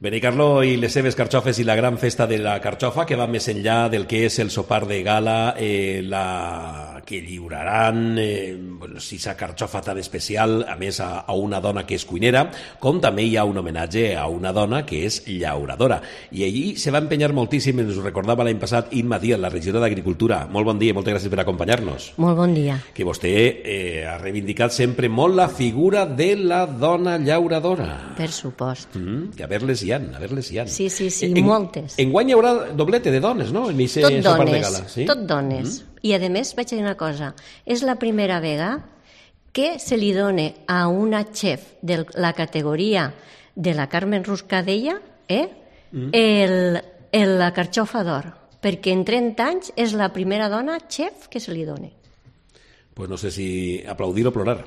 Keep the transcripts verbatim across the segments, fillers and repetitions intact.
Benicarló i les seves carxofes i la gran festa de la carxofa que va més enllà del que és el sopar de gala, eh, la que lliuraran, eh, bueno, si sa carxofa tan especial, a més a, a una dona que és cuinera, com també hi ha un homenatge a una dona que és llauradora. I allí se va empenyar moltíssim, ens ho recordava l'any passat Imma Díaz, la regidora d'Agricultura. Molt bon dia i moltes gràcies per acompanyar-nos. Molt bon dia. Que vostè eh, ha reivindicat sempre molt la figura de la dona llauradora. Per supost. Mm, que a veure-les hi ha, a veure-les hi ha. Sí, sí, sí, en, moltes. Enguany hi haurà doblete de dones, no? En ese tot sopar dones, de gala, sí? tot dones. Mm. I a més vaig dir una cosa, és la primera vegada que se li dona a una chef de la categoria de la Carmen Ruscadella eh, mm. el, el, la carxofa d'or, perquè en trenta anys és la primera dona chef que se li dona. Pues no sé si aplaudir o plorar.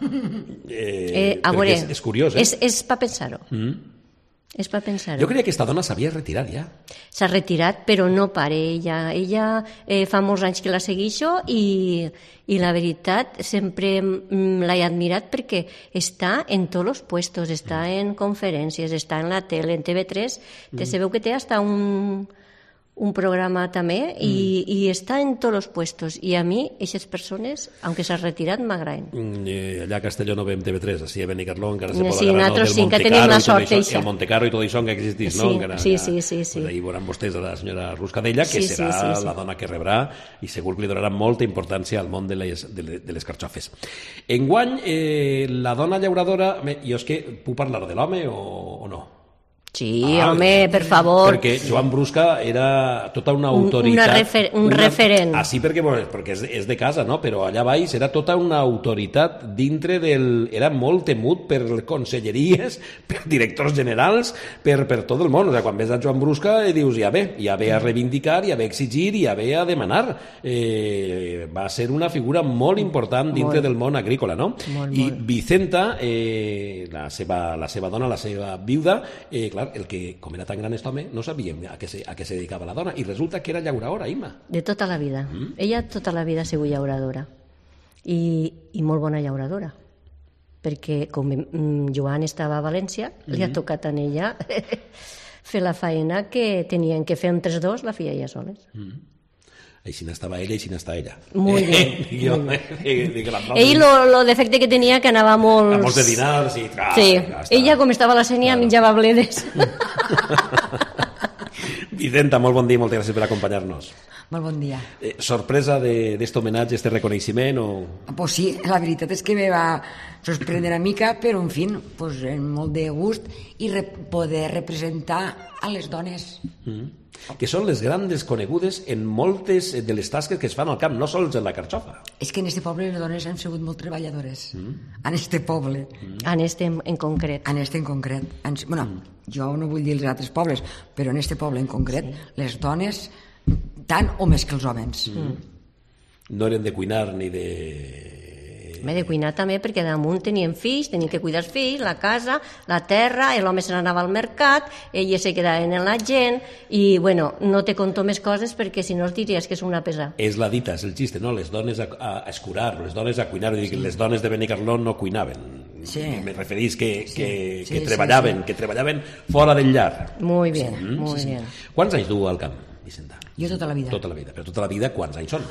Eh, eh, a veure, és, és curiós, eh? És, és per pensar-ho. Mm. És per pensar-ho. Jo creia que aquesta dona s'havia retirat ja. S'ha retirat, però no per ella. Ella eh, fa molts anys que la segueixo i, i la veritat sempre mm, l'he admirat perquè està en tots els puestos, està mm. en conferències, està en la tele, en T V tres, mm. te sabeu que té hasta un... un programa també i, mm. i està en tots els puestos i a mi, aquestes persones, aunque s'ha retirat, m'agraden. Mm, allà a Castelló no veiem T V tres, així a Benicarló encara se pot sí, agarrar, no? Del sí, Montecarlo, la sort, i el Montecarlo i tot això que existís, sí, no? Encara, sí, sí, sí, sí. Pues ahí veuran vostès a la senyora Ruscadella, que sí, serà sí, sí, sí. la dona que rebrà i segur que li donarà molta importància al món de les, de les, de les carxofes. Enguany, eh, la dona llauradora, jo és que puc parlar de l'home o, o no? Sí, ah, home, per favor. Perquè Joan Brusca era tota una autoritat. Una refer un una, referent. Ah, sí, perquè, bueno, perquè és, és de casa, no? Però allà baix era tota una autoritat dintre del... Era molt temut per conselleries, per directors generals, per, per tot el món. O sigui, quan ves a Joan Brusca i dius, ja ve, ja ve a reivindicar, ja ve a exigir, ja ve a demanar. Eh, va ser una figura molt important dintre molt. del món agrícola, no? Molt, I molt. Vicenta, eh, la, seva, la seva dona, la seva viuda, eh, clar, el que, com era tan gran aquest home, no sabíem a què se, a què se dedicava la dona, i resulta que era llauradora, Imma. De tota la vida. Mm. Ella tota la vida ha sigut llauradora. I, i molt bona llauradora. Perquè com mm, Joan estava a València, mm-hmm. li ha tocat a ella fer la feina que tenien que fer entre dos, la feia ella soles. Mm. Així n'estava ella, així n'està ella. Muy bien. Eh, jo, muy eh, dic, Ell lo, lo defecte que tenia que anava molt... A molts de dinars i... Ah, sí, ja ella com estava a la Sénia claro. menjava bledes. Vicenta, molt bon dia, moltes gràcies per acompanyar-nos. Molt bon dia. Eh, sorpresa d'aquest homenatge, aquest reconeixement o...? Pues sí, la veritat és que me va sorprendre una mica, però en fi, pues, molt de gust i re poder representar a les dones. Mm. Que són les grans desconegudes en moltes de les tasques que es fan al camp, no sols en la carxofa. És que en este poble les dones han sigut molt treballadores. Mm. En este poble. Mm. En este en, en concret. En este en concret. En, bueno, mm. jo no vull dir els altres pobles, però en este poble en concret, sí. les dones, tant o més que els homes. Mm. No eren de cuinar ni de... M'he de cuinar també perquè damunt tenien fills, tenien que cuidar els fills, la casa, la terra, l'home se n'anava al mercat, elles se quedaven en la gent i, bueno, no te conto més coses perquè si no es diries que és una pesada. És la dita, és el xiste, no? Les dones a, a escurar, les dones a cuinar, sí. Les dones de Benicarló no cuinaven. Sí. Me referís que, que, sí, que sí, treballaven, sí, sí. que treballaven fora del llar. Muy bien, sí. muy sí, sí. bien. Quants anys du al camp, Vicenta? Jo tota la vida. Tota la vida, però tota la vida quants anys són?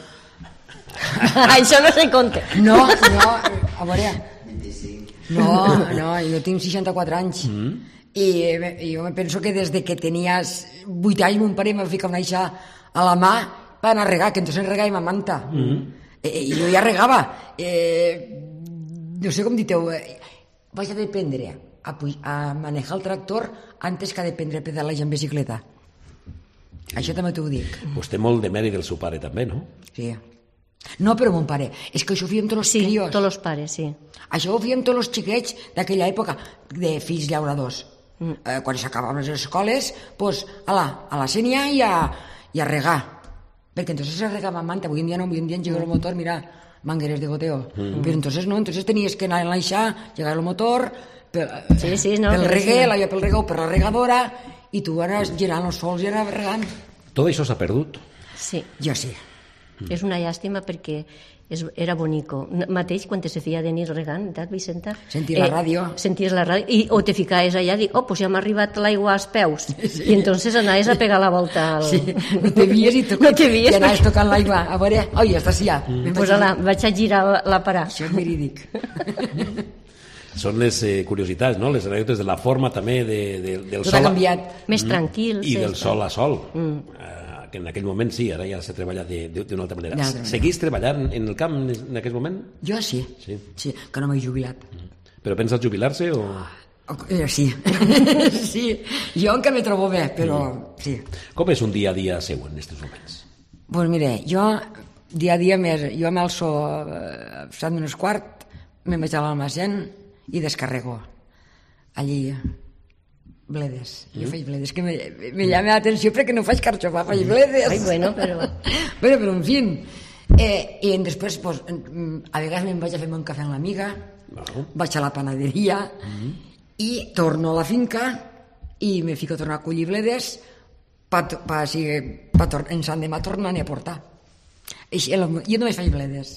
Això no se compta. No, no, a veure... No, no, jo tinc seixanta-quatre anys mm. i, i jo me penso que des de que tenies vuit anys mon pare m'ha ficat una aixa a la mà per anar a regar, que entonces regava amb manta. Mm. I, I jo ja regava. Eh, no sé com diteu, eh, vaig a dependre a, a manejar el tractor antes que a dependre a pedalar en bicicleta. Això també t'ho dic. Vostè molt de mèrit del seu pare també, no? Sí. No, però mon pare, és que això ho fèiem tots els sí, crios. Sí, tots els pares, sí. Això ho fèiem tots els xiquets d'aquella època de fills llauradors. Mm. Eh, quan s'acabaven les escoles, pues, ala, a la Sénia i a, i a regar. Perquè entonces se regava manta, avui en dia no, avui en dia engega el motor, mira, mangueres de goteo. Mm. Però entonces no, entonces tenies que anar a l'enxar, llegar el motor, pel, sí, sí, no, pel reguer, sí. la jo pel reguer o per la regadora, i tu anaves girant els sols i anaves regant. Tot això s'ha perdut? Sí. Jo sí. És una llàstima perquè és, era bonico. Mateix, quan te se feia de nit regant, ¿verdad, Vicenta? Sentir la ràdio. Eh, senties la ràdio, i, o te ficaves allà i dic, oh, pues ja m'ha arribat l'aigua als peus. Sí. I entonces anaves a pegar la volta al... Sí, no te vies i, toca... no te vies, i anaves perquè... tocant l'aigua. A veure, oi, ja està sí, ja. Mm. Pues ala, vaig a girar la, la parà. Això és verídic. Són les eh, curiositats, no? Les anècdotes de la forma també de, de, del Tot sol... ha canviat. Més tranquil. I del sol a sol. Mm. Eh, que en aquell moment sí, ara ja se treballa d'una altra manera. manera. Seguís treballant en el camp en aquest moment? Jo sí, sí, sí que no m'he jubilat. Mm. Però penses jubilar-se o...? Oh, eh, sí, sí, jo encara me trobo bé, però mm. sí. Com és un dia a dia seu en aquests moments? Doncs pues mire, jo dia a dia més, jo m'alço a set menys quart, me'n vaig a l'almacén i descarrego allí bledes, jo faig bledes, que me, me llama l'atenció perquè no faig carxofa, faig bledes. Ai, bueno, però... bueno, però en fi, eh, i després, pues, a vegades me'n vaig a fer un cafè amb l'amiga, no. Vaig a la panaderia, mm-hmm. i torno a la finca i me fico a tornar a collir bledes pa, pa, si, pa tor ens han demà tornar a portar. I, jo només faig bledes.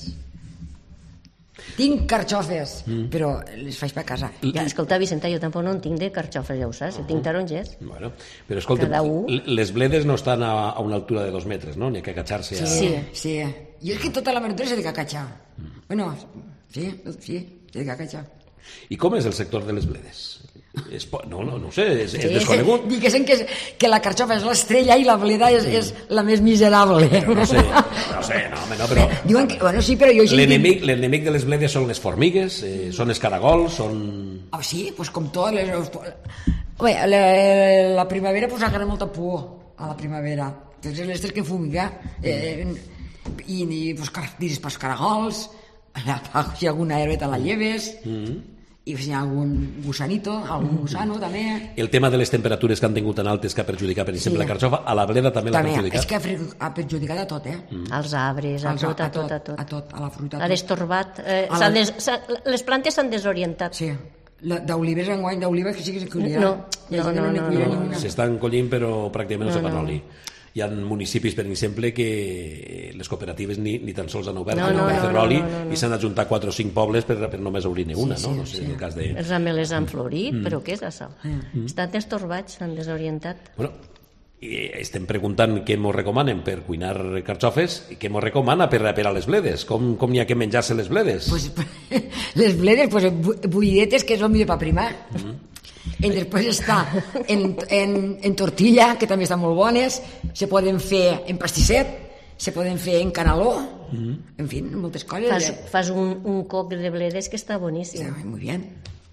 Tinc carxofes, mm. però les faig per casa. Ja, escolta, Vicenta, jo tampoc no en tinc de carxofes, ja ho saps, jo tinc taronges. Bueno, però escolta, les bledes no estan a, a una altura de dos metres, no? N'hi ha que agachar-se a... Sí, sí. Jo és que tota la menutura s'ha de cacachar. Mm. Bueno, sí, sí, s'ha de cacachar. I com és el sector de les bledes? És, no, no, no ho sé, és, és desconegut. Diguéssim que, que la carxofa és l'estrella i la bleda és, és la més miserable. Però no sé, no sé, no, home, no, però... Diuen que, bueno, sí, però jo... L'enemic que... l'enemic de les bledes són les formigues, eh, són els caragols, són... Ah, sí, pues com tot. Les... Home, la, la primavera pues agarra molta por a la primavera. Entonces les tens que fumigar. Eh, i i pues, tiris pels caragols, si alguna herbeta la lleves... Mm-hmm. I si hi ha algun gusanito, algun gusano també. El tema de les temperatures que han tingut tan altes que ha perjudicat, per exemple, sí. La carxofa, a la bleda també, també l'ha perjudicat? És que ha perjudicat a tot, eh? Mm. Als arbres, a, tot, a, tot, a tot, a tot. A la fruita. Ha destorbat. Eh, la... des... Les plantes s'han desorientat. Sí. D'olives enguany, d'olives que sí que se collirà. No, no, no. no, no, no, no. S'estan collint, però pràcticament no, no se fan oli. Hi ha municipis, per exemple, que les cooperatives ni, ni tan sols han obert no, no, no, fer oli no, no, no, no. I s'han ajuntat quatre o cinc pobles per, per només obrir-ne una, sí, sí, no? No sé, sí. El cas de... Els ametlers han florit, mm. però què és això? Mm. Estan destorbats, s'han desorientat. Bueno, estem preguntant què mos recomanen per cuinar carxofes i què mos recomana per, per a les bledes. Com, com n'hi ha que menjar-se les bledes? Pues, les bledes, pues, bullidetes, que és el millor per primar. Mm. I després està en, en, en tortilla, que també estan molt bones, se poden fer en pastisset, se poden fer en canaló, mm-hmm. En fi, moltes coses. Fas, fas un, un coc de bledes que està boníssim. Sí, muy bien.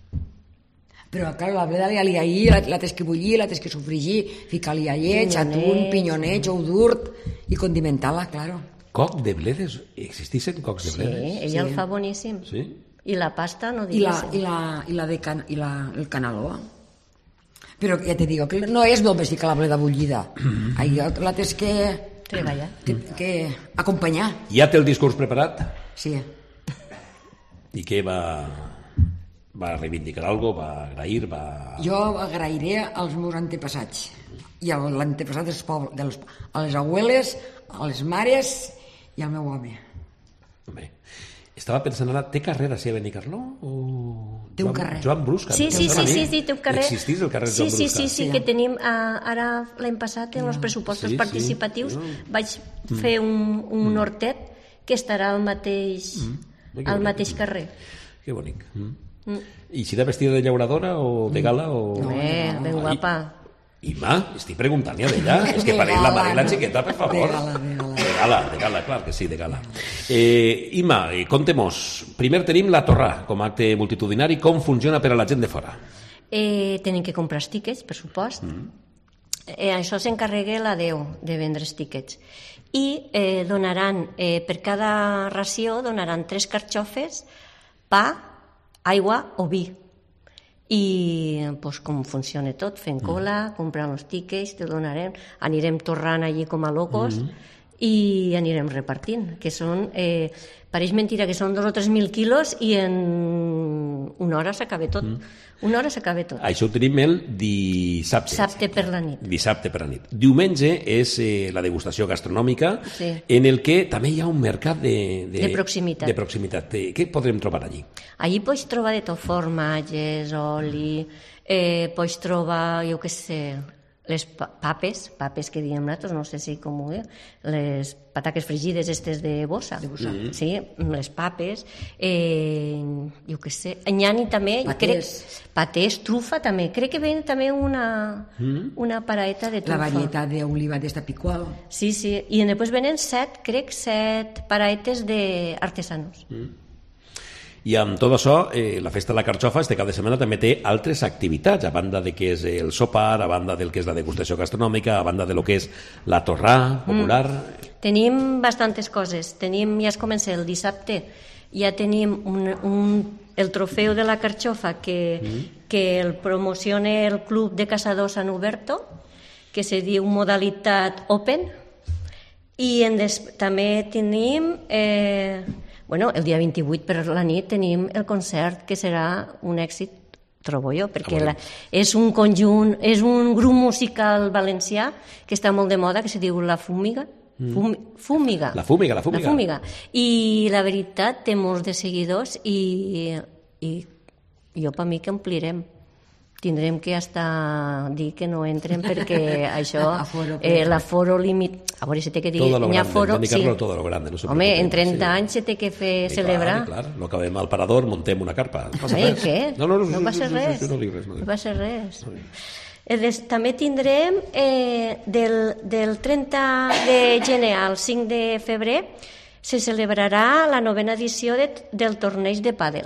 Però, clar, la bleda li ahí, la, la tens que bullir, la tens que sofregir, ficar-li a lleig, atún, pinyonet, ou d'urt, i condimentar-la, claro. Coc de bledes? Existeixen cocs de bledes? Sí, ella sí. El fa boníssim. Sí? I la pasta, no digues. I, la, i, la, i, la de can, i la, el canaló. Però ja te digo, que no és només ficar la bleda bullida. Ahí la tens que... Treballar. Que, que acompanyar. Ja té el discurs preparat? Sí. I què va... Va reivindicar alguna cosa? Va agrair? Va... Jo agrairé als meus antepassats. I a l'antepassat dels pobles, dels, a les abueles, a les mares i al meu home. Bé. Estava pensant ara, té carrer a ser Benicarló? O... Té un Joan, carrer. Joan Brusca. Sí, sí, sí, sí, sí, té un carrer. Existís el carrer sí, Joan sí, Brusca? Sí, sí, sí, que tenim uh, ara l'any passat en els pressupostos sí, participatius sí. Vaig fer un, un mm. hortet que estarà al mateix, mm. al mateix carrer. Que bonic. Mm. Mm. I si de vestida de llauradora o de gala? O... No, eh, ben guapa. I, ma, estic preguntant-hi a d'ella. És que pareix la mare i la xiqueta, per favor. De gala, de gala. De gala, de gala, clar que sí, de gala. Eh, Ima, contem-nos. Primer tenim la torrà, com a acte multitudinari. Com funciona per a la gent de fora? Eh, tenen que comprar els tíquets, per supost. Mm. Eh, això s'encarrega la Déu, de vendre els tíquets. I eh, donaran, eh, per cada ració, donaran tres carxofes, pa, aigua o vi. I pues, com funciona tot, fent cola, comprant els tíquets, te donarem, anirem torrant allí com a locos, mm-hmm. i anirem repartint, que són, eh, pareix mentira que són dos o tres mil quilos i en una hora s'acaba tot. Mm. Una hora s'acaba tot. Això ho tenim el dissabte. Dissabte per la nit. Dissabte per la nit. Diumenge és eh, la degustació gastronòmica, sí. en el que també hi ha un mercat de, de, de proximitat. De proximitat. De, què podrem trobar allí? Allí pots trobar de tot, formatges, oli, eh, pots trobar, jo què sé, les papes, papes que diem nosaltres, no sé si com ho diu, les pataques fregides estes de bossa, de bossa. Mm-hmm. Sí, les papes, eh, jo què sé, nyani també, patés. Crec, patés, trufa també, crec que ven també una, mm-hmm. una paraeta de trufa. La varietat d'oliva d'esta picual. Sí, sí, i després venen set, crec, set paraetes d'artesanos. Mm. I amb tot això, eh, la Festa de la Carxofa este cap de setmana també té altres activitats, a banda de que és el sopar, a banda del que és la degustació gastronòmica, a banda de lo que és la torrà popular. Mm. Tenim bastantes coses. Tenim, ja es comença el dissabte, ja tenim un, un, el trofeu de la Carxofa que, mm. que el promociona el Club de Caçadors San Huberto, que se diu modalitat Open, i en des, també tenim... Eh, Bueno, el dia vint-i-vuit per la nit tenim el concert que serà un èxit, trobo jo, perquè la, és un conjunt, és un grup musical valencià que està molt de moda, que se diu La Fúmiga. Fum, fúmiga. La Fúmiga, la Fúmiga. La Fúmiga. I la veritat té molts de seguidors i, i jo per mi que omplirem. Tindrem que estar dir que no entren perquè això, eh, l'aforo límit... A veure si té que dir... Todo lo grande, aforo, sí. Todo lo grande. No home, en trenta sí. anys se té que fer sí, celebrar. Clar, clar. No acabem al parador, montem una carpa. No passa Ai, res. Què? No, no, no, no passa res. No, no, res, no, no passa res. No. També tindrem eh, del, del trenta de gener al cinc de febrer se celebrarà la novena edició de, del torneig de pàdel.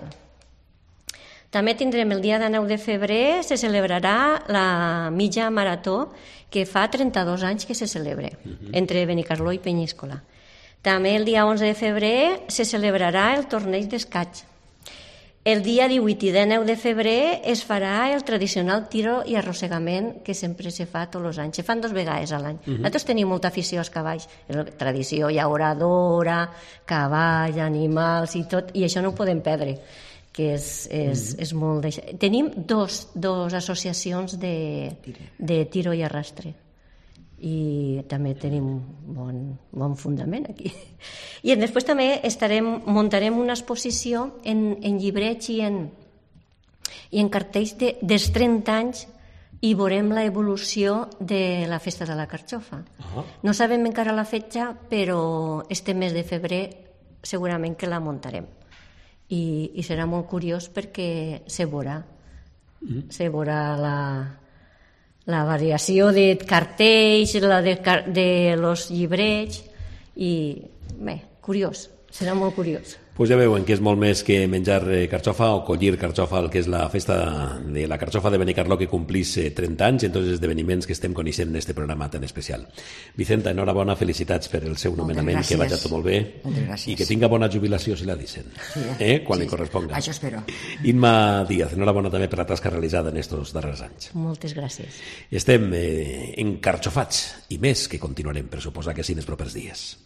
També tindrem el dia de nou de febrer, se celebrarà la mitja marató que fa trenta-dos anys que se celebra, uh-huh. entre Benicarló i Penyíscola. També el dia onze de febrer se celebrarà el torneig d'escaig. El dia divuit i dinou de febrer es farà el tradicional tiro i arrossegament que sempre se fa tots els anys. Se fan dues vegades a l'any. Uh-huh. Nosaltres tenim molta afició als cavalls. Tradició llauradora, cavall, animals i tot, i això no ho podem perdre, que és, és, mm-hmm. és molt... Deix... Tenim dos, dos associacions de, de tiro i arrastre i també tenim bon, bon fundament aquí. I després també estarem, muntarem una exposició en, en llibrets i en, i en cartells de, dels trenta anys i veurem l'evolució de la Festa de la Carxofa. Uh-huh. No sabem encara la fetge, però este mes de febrer segurament que la muntarem. I, i serà molt curiós perquè se veurà mm. se veurà la, la variació de cartells, la de, de los llibrets i bé, curiós, serà molt curiós. Pues ja veuen que és molt més que menjar carxofa o collir carxofa, el que és la festa de la carxofa de Benicarló que complís trenta anys en tots els esdeveniments que estem coneixent en aquest programa tan especial. Vicenta, enhorabona, felicitats per el seu nomenament, que vagi tot molt bé i que tinga bona jubilació si la dicen, sí, eh? quan sí, li corresponga. Això espero. Imma Díaz, enhorabona també per la tasca realitzada en estos darrers anys. Moltes gràcies. Estem eh, encarxofats i més que continuarem, per suposar que sí, en els propers dies.